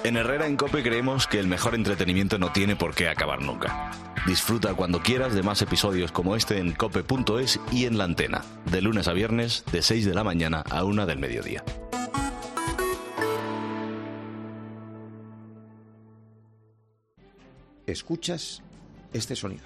En Herrera en COPE creemos que el mejor entretenimiento no tiene por qué acabar nunca. Disfruta cuando quieras de más episodios como este en cope.es y en La Antena, de lunes a viernes, de 6 de la mañana a 1 del mediodía. ¿Escuchas este sonido?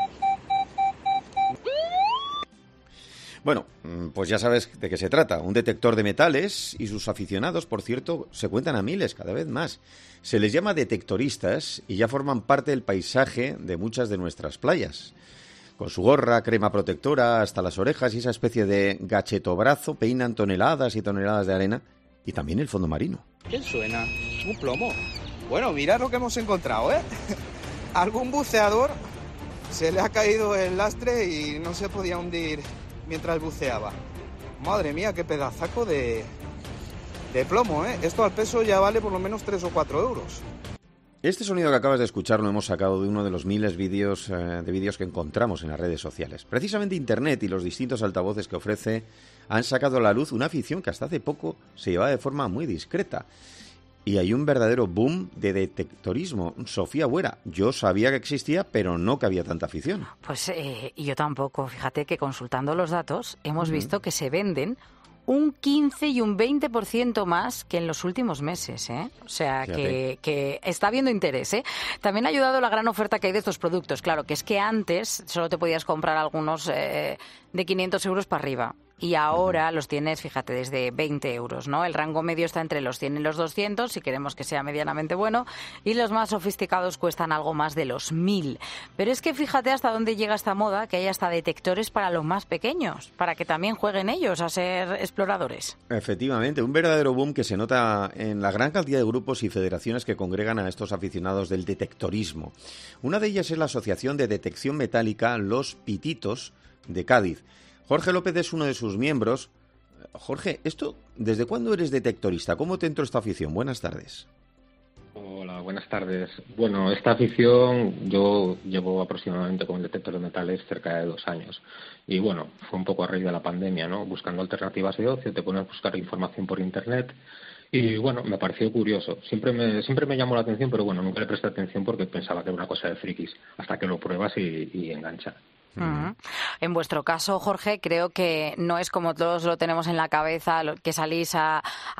Bueno, pues ya sabes de qué se trata. Un detector de metales y sus aficionados, por cierto, se cuentan a miles cada vez más. Se les llama detectoristas y ya forman parte del paisaje de muchas de nuestras playas. Con su gorra, crema protectora, hasta las orejas y esa especie de gachetobrazo peinan toneladas y toneladas de arena y también el fondo marino. ¿Qué suena? Un plomo. Bueno, mirad lo que hemos encontrado, ¿eh? Algún buceador se le ha caído el lastre y no se podía hundir mientras buceaba. Madre mía, qué pedazaco de plomo, ¿eh? Esto al peso ya vale por lo menos 3 o 4 euros. Este sonido que acabas de escuchar lo hemos sacado de uno de los miles de vídeos que encontramos en las redes sociales. Precisamente Internet y los distintos altavoces que ofrece han sacado a la luz una afición que hasta hace poco se llevaba de forma muy discreta. Y hay un verdadero boom de detectorismo. Sofía Buera, yo sabía que existía, pero no que había tanta afición. Pues yo tampoco. Fíjate que consultando los datos hemos visto que se venden un 15 y un 20% más que en los últimos meses, ¿eh? O sea, que está habiendo interés, ¿eh? También ha ayudado la gran oferta que hay de estos productos. Claro, que es que antes solo te podías comprar algunos de 500 euros para arriba. Y ahora los tienes, fíjate, desde 20 euros, ¿no? El rango medio está entre los 100 y los 200, si queremos que sea medianamente bueno, y los más sofisticados cuestan algo más de los 1.000. Pero es que fíjate hasta dónde llega esta moda, que hay hasta detectores para los más pequeños, para que también jueguen ellos a ser exploradores. Efectivamente, un verdadero boom que se nota en la gran cantidad de grupos y federaciones que congregan a estos aficionados del detectorismo. Una de ellas es la Asociación de Detección Metálica Los Pititos de Cádiz. Jorge López es uno de sus miembros. Jorge, ¿desde cuándo eres detectorista? ¿Cómo te entró esta afición? Buenas tardes. Hola, buenas tardes. Bueno, esta afición yo llevo aproximadamente con el detector de metales cerca de 2 años. Y bueno, fue un poco a raíz de la pandemia, ¿no? Buscando alternativas de ocio, te pones a buscar información por internet. Y bueno, me pareció curioso. Siempre me llamó la atención, pero bueno, nunca le presté atención porque pensaba que era una cosa de frikis, hasta que lo pruebas y engancha. En vuestro caso, Jorge, creo que no es como todos lo tenemos en la cabeza, que salís a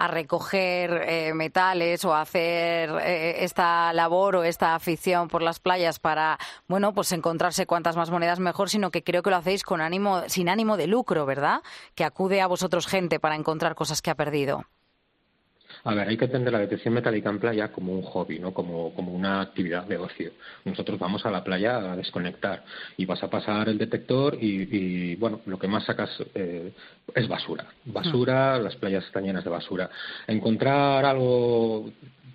recoger metales o a hacer esta labor o esta afición por las playas para, bueno, pues encontrarse cuantas más monedas mejor, sino que creo que lo hacéis sin ánimo de lucro, ¿verdad? Que acude a vosotros gente para encontrar cosas que ha perdido. A ver, hay que entender la detección metálica en playa como un hobby, ¿no? Como una actividad de ocio. Nosotros vamos a la playa a desconectar y vas a pasar el detector y bueno, lo que más sacas es basura. Basura, las playas están llenas de basura. Encontrar algo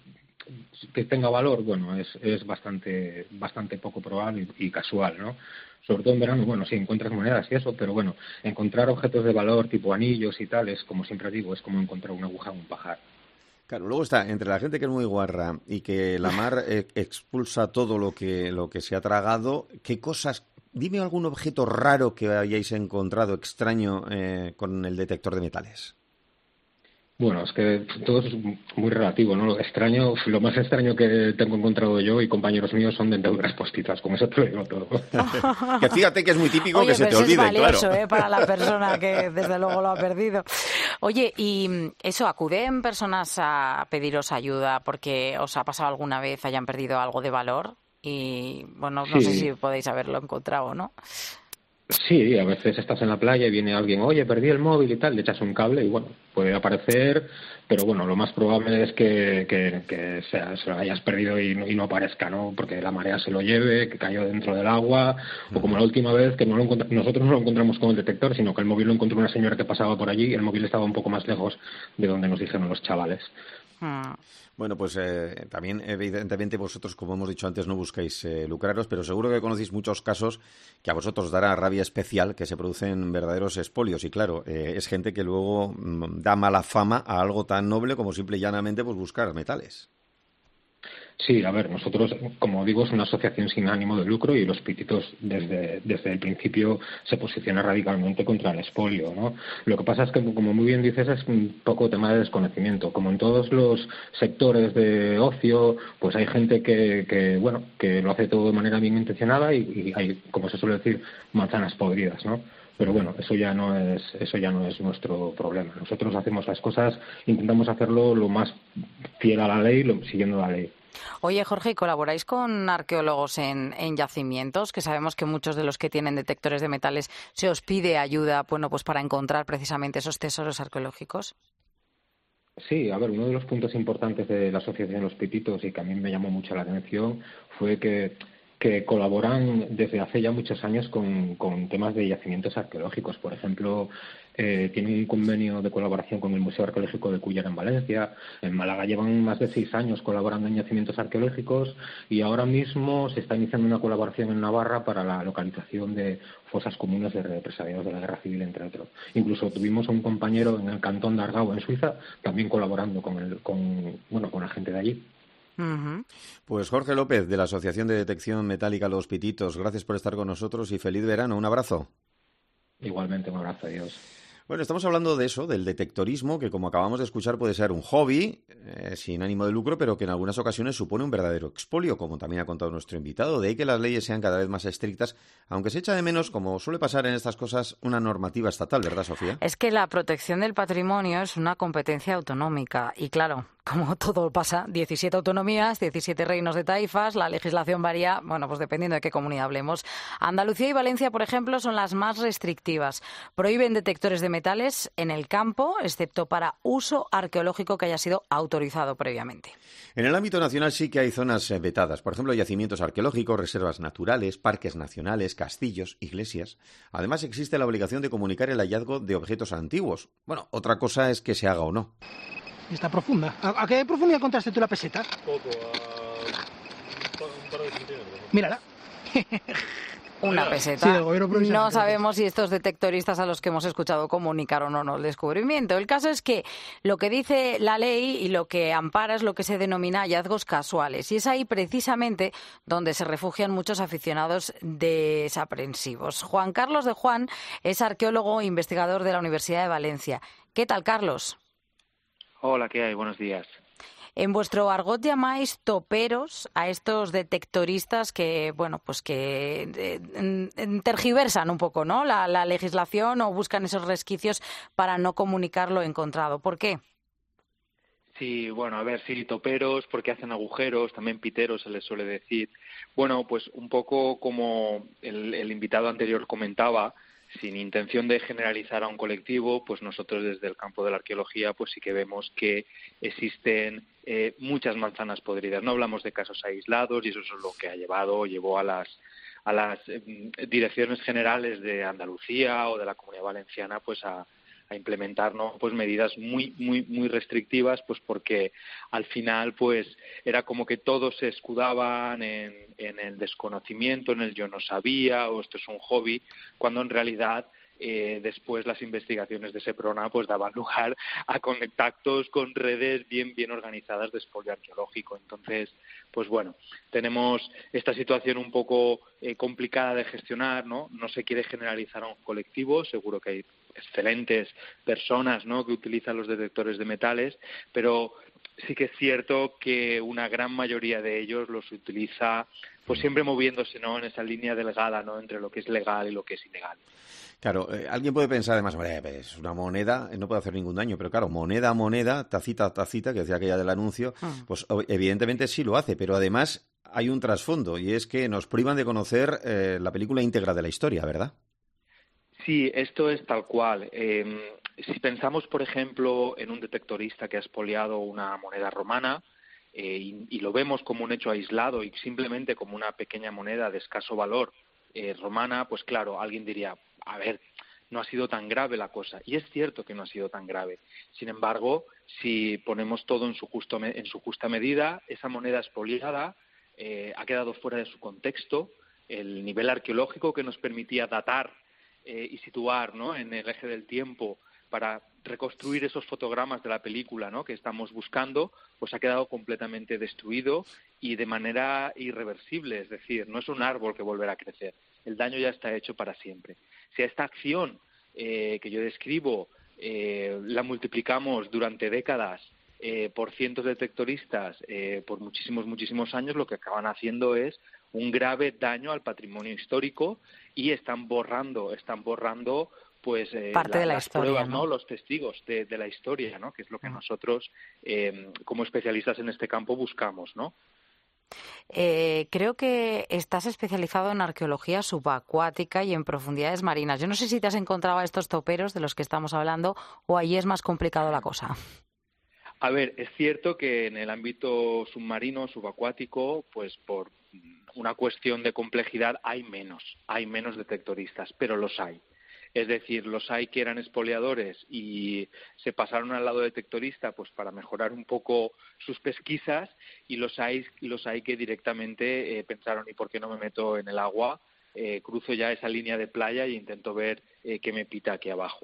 que tenga valor, bueno, es bastante poco probable y casual, ¿no? Sobre todo en verano, bueno, sí encuentras monedas y eso, pero bueno, encontrar objetos de valor tipo anillos y tal es, como siempre digo, es como encontrar una aguja en un pajar. Claro, luego está, entre la gente que es muy guarra y que la mar expulsa todo lo que se ha tragado, ¿qué cosas? Dime algún objeto raro que hayáis encontrado extraño con el detector de metales. Bueno, es que todo es muy relativo, ¿no? Lo más extraño que tengo encontrado yo y compañeros míos son dentaduras postizas, con eso te lo digo todo. Que fíjate que es muy típico. Oye, que se te olvide, es valioso, claro. para la persona que desde luego lo ha perdido. Oye, y eso, ¿acuden personas a pediros ayuda porque os ha pasado alguna vez, hayan perdido algo de valor? Y bueno, no sé si podéis haberlo encontrado o no. Sí, a veces estás en la playa y viene alguien, oye, perdí el móvil y tal, le echas un cable y bueno, puede aparecer, pero bueno, lo más probable es que se lo hayas perdido y no aparezca, ¿no? Porque la marea se lo lleve, que cayó dentro del agua, o como la última vez que nosotros no lo encontramos con el detector, sino que el móvil lo encontró una señora que pasaba por allí y el móvil estaba un poco más lejos de donde nos dijeron los chavales. Bueno, pues también, evidentemente, vosotros, como hemos dicho antes, no buscáis lucraros, pero seguro que conocéis muchos casos que a vosotros dará rabia especial, que se producen verdaderos expolios. Y claro, es gente que luego da mala fama a algo tan noble como simple y llanamente pues buscar metales. Sí, a ver, nosotros, como digo, es una asociación sin ánimo de lucro y los Pititos desde el principio se posiciona radicalmente contra el expolio, ¿no? Lo que pasa es que, como muy bien dices, es un poco tema de desconocimiento. Como en todos los sectores de ocio, pues hay gente que lo hace todo de manera bien intencionada y hay, como se suele decir, manzanas podridas, ¿no? Pero bueno, eso ya no es nuestro problema. Nosotros hacemos las cosas, intentamos hacerlo lo más fiel a la ley, siguiendo la ley. Oye, Jorge, ¿y colaboráis con arqueólogos en yacimientos? Que sabemos que muchos de los que tienen detectores de metales se os pide ayuda, bueno, pues para encontrar precisamente esos tesoros arqueológicos. Sí, a ver, uno de los puntos importantes de la Asociación Los Pititos y que a mí me llamó mucho la atención fue que colaboran desde hace ya muchos años con temas de yacimientos arqueológicos. Por ejemplo, tienen un convenio de colaboración con el Museo Arqueológico de Cullera en Valencia. En Málaga llevan más de 6 años colaborando en yacimientos arqueológicos y ahora mismo se está iniciando una colaboración en Navarra para la localización de fosas comunes de represaliados de la Guerra Civil, entre otros. Incluso tuvimos a un compañero en el cantón de Argau, en Suiza, también colaborando con la gente de allí. Uh-huh. Pues Jorge López, de la Asociación de Detección Metálica Los Pititos, gracias por estar con nosotros y feliz verano. Un abrazo. Igualmente, un abrazo, adiós. Bueno, estamos hablando de eso, del detectorismo, que como acabamos de escuchar puede ser un hobby sin ánimo de lucro, pero que en algunas ocasiones supone un verdadero expolio, como también ha contado nuestro invitado. De ahí que las leyes sean cada vez más estrictas, aunque se echa de menos, como suele pasar en estas cosas, una normativa estatal, ¿verdad, Sofía? Es que la protección del patrimonio es una competencia autonómica y, claro, como todo pasa, 17 autonomías, 17 reinos de taifas, la legislación varía, bueno, pues dependiendo de qué comunidad hablemos. Andalucía y Valencia, por ejemplo, son las más restrictivas. Prohíben detectores de metales en el campo, excepto para uso arqueológico que haya sido autorizado previamente. En el ámbito nacional sí que hay zonas vetadas, por ejemplo, yacimientos arqueológicos, reservas naturales, parques nacionales, castillos, iglesias. Además, existe la obligación de comunicar el hallazgo de objetos antiguos. Bueno, otra cosa es que se haga o no. Está profunda. ¿A qué profundidad encontraste tú la peseta? Poco, a un par de centímetros. Mírala. Una Sí, peseta. del gobierno provincial. No sabemos si estos detectoristas a los que hemos escuchado comunicaron o no el descubrimiento. El caso es que lo que dice la ley y lo que ampara es lo que se denomina hallazgos casuales. Y es ahí precisamente donde se refugian muchos aficionados desaprensivos. Juan Carlos de Juan es arqueólogo e investigador de la Universidad de Valencia. ¿Qué tal, Carlos? Hola, ¿qué hay? Buenos días. En vuestro argot llamáis toperos a estos detectoristas que, bueno, pues que tergiversan un poco, ¿no? La legislación o buscan esos resquicios para no comunicar lo encontrado. ¿Por qué? Sí, bueno, a ver, sí, toperos, porque hacen agujeros, también piteros se les suele decir. Bueno, pues un poco como el invitado anterior comentaba, sin intención de generalizar a un colectivo, pues nosotros desde el campo de la arqueología pues sí que vemos que existen muchas manzanas podridas. No hablamos de casos aislados y eso es lo que llevó a las direcciones generales de Andalucía o de la Comunidad Valenciana pues a implementar, ¿no?, pues medidas muy restrictivas, pues porque al final pues era como que todos se escudaban en el desconocimiento, en el yo no sabía o esto es un hobby, cuando en realidad después las investigaciones de Seprona pues daban lugar a contactos con redes bien organizadas de expolio arqueológico. Entonces, pues bueno, tenemos esta situación un poco complicada de gestionar, ¿no? No se quiere generalizar a un colectivo, seguro que hay excelentes personas, ¿no?, que utilizan los detectores de metales, pero sí que es cierto que una gran mayoría de ellos los utiliza pues siempre moviéndose, ¿no?, en esa línea delgada, ¿no?, entre lo que es legal y lo que es ilegal. Claro, alguien puede pensar además, es una moneda, no puede hacer ningún daño, pero claro, moneda a moneda, tacita a tacita, que decía aquella del anuncio, pues evidentemente sí lo hace, pero además hay un trasfondo y es que nos privan de conocer la película íntegra de la historia, ¿verdad? Sí, esto es tal cual. Si pensamos, por ejemplo, en un detectorista que ha expoliado una moneda romana y lo vemos como un hecho aislado y simplemente como una pequeña moneda de escaso valor romana, pues claro, alguien diría, a ver, no ha sido tan grave la cosa. Y es cierto que no ha sido tan grave. Sin embargo, si ponemos todo en su justa medida, esa moneda expoliada ha quedado fuera de su contexto. El nivel arqueológico que nos permitía datar y situar, ¿no?, en el eje del tiempo para reconstruir esos fotogramas de la película, ¿no?, que estamos buscando, pues ha quedado completamente destruido y de manera irreversible. Es decir, no es un árbol que volverá a crecer. El daño ya está hecho para siempre. Si a esta acción que yo describo la multiplicamos durante décadas por cientos de detectoristas por muchísimos años, lo que acaban haciendo es un grave daño al patrimonio histórico y están borrando pues parte de la las historia, pruebas, ¿no? Los testigos de la historia, ¿no?, que es lo que nosotros como especialistas en este campo buscamos, ¿no? Creo que estás especializado en arqueología subacuática y en profundidades marinas. Yo no sé si te has encontrado a estos toperos de los que estamos hablando o allí es más complicado la cosa. A ver, es cierto que en el ámbito submarino, subacuático, pues por una cuestión de complejidad hay menos detectoristas, pero los hay. Es decir, los hay que eran expoliadores y se pasaron al lado detectorista pues para mejorar un poco sus pesquisas, y los hay que directamente pensaron, ¿y por qué no me meto en el agua? Cruzo ya esa línea de playa y intento ver qué me pita aquí abajo.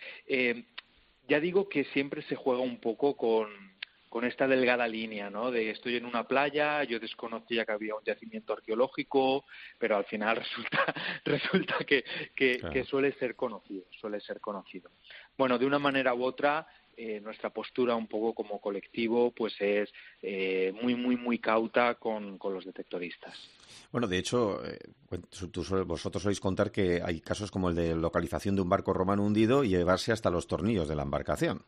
Ya digo que siempre se juega un poco con esta delgada línea, ¿no?, de estoy en una playa, yo desconocía que había un yacimiento arqueológico, pero al final resulta que Claro. suele ser conocido. Bueno, de una manera u otra, nuestra postura un poco como colectivo pues es muy cauta con los detectoristas. Bueno, de hecho, vosotros soléis contar que hay casos como el de localización de un barco romano hundido y llevarse hasta los tornillos de la embarcación.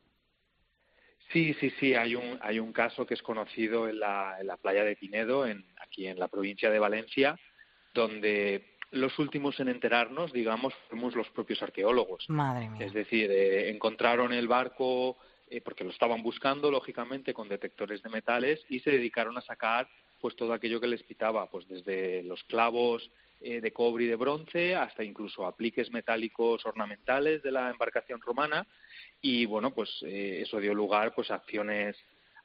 Sí, hay un caso que es conocido en la playa de Pinedo, aquí en la provincia de Valencia, donde los últimos en enterarnos, digamos, fuimos los propios arqueólogos. Madre mía. Es decir, encontraron el barco porque lo estaban buscando, lógicamente, con detectores de metales, y se dedicaron a sacar pues todo aquello que les pitaba, pues desde los clavos de cobre y de bronce hasta incluso apliques metálicos ornamentales de la embarcación romana. Y bueno, pues eso dio lugar pues a acciones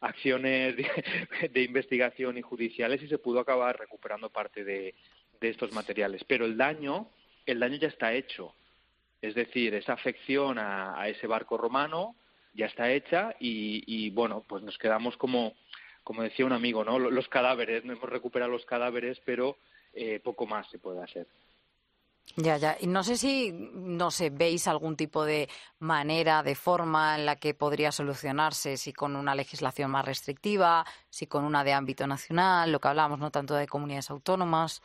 de investigación y judiciales, y se pudo acabar recuperando parte de estos materiales. Pero el daño ya está hecho. Es decir, esa afección a ese barco romano ya está hecha y bueno, pues nos quedamos como decía un amigo, ¿no?, los cadáveres. No hemos recuperado los cadáveres, pero poco más se puede hacer. Ya. Y no sé, ¿veis algún tipo de manera, de forma en la que podría solucionarse? Si con una legislación más restrictiva, si con una de ámbito nacional, lo que hablábamos, no tanto de comunidades autónomas.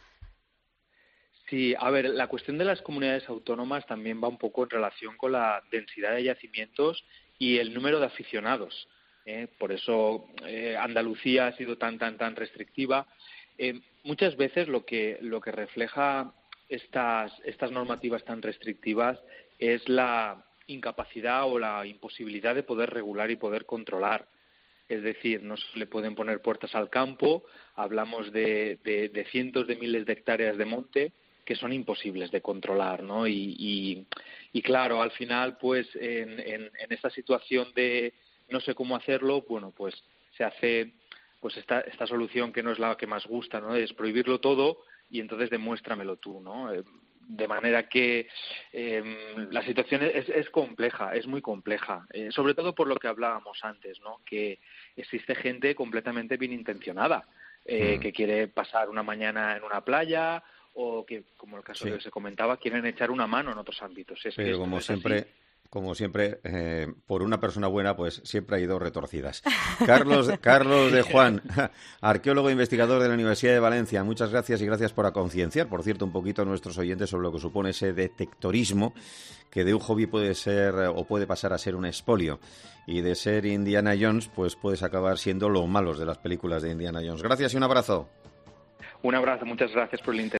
Sí, a ver, la cuestión de las comunidades autónomas también va un poco en relación con la densidad de yacimientos y el número de aficionados. Por eso Andalucía ha sido tan restrictiva. Muchas veces lo que refleja estas normativas tan restrictivas es la incapacidad o la imposibilidad de poder regular y poder controlar. Es decir, no se le pueden poner puertas al campo. Hablamos de cientos de miles de hectáreas de monte que son imposibles de controlar, ¿no? Y claro, al final, pues en esta situación de no sé cómo hacerlo, bueno, pues se hace pues esta solución que no es la que más gusta, ¿no?, es prohibirlo todo y entonces demuéstramelo tú, ¿no? De manera que la situación es compleja, es muy compleja, sobre todo por lo que hablábamos antes, ¿no?, que existe gente completamente bien intencionada, que quiere pasar una mañana en una playa, o que, como el caso que se comentaba, quieren echar una mano en otros ámbitos. Pero como siempre, por una persona buena, pues siempre hay dos retorcidas. Carlos de Juan, arqueólogo e investigador de la Universidad de Valencia, muchas gracias y gracias por concienciar, por cierto, un poquito a nuestros oyentes sobre lo que supone ese detectorismo, que de un hobby puede ser o puede pasar a ser un expolio. Y de ser Indiana Jones, pues puedes acabar siendo los malos de las películas de Indiana Jones. Gracias y un abrazo. Un abrazo, muchas gracias por el interés.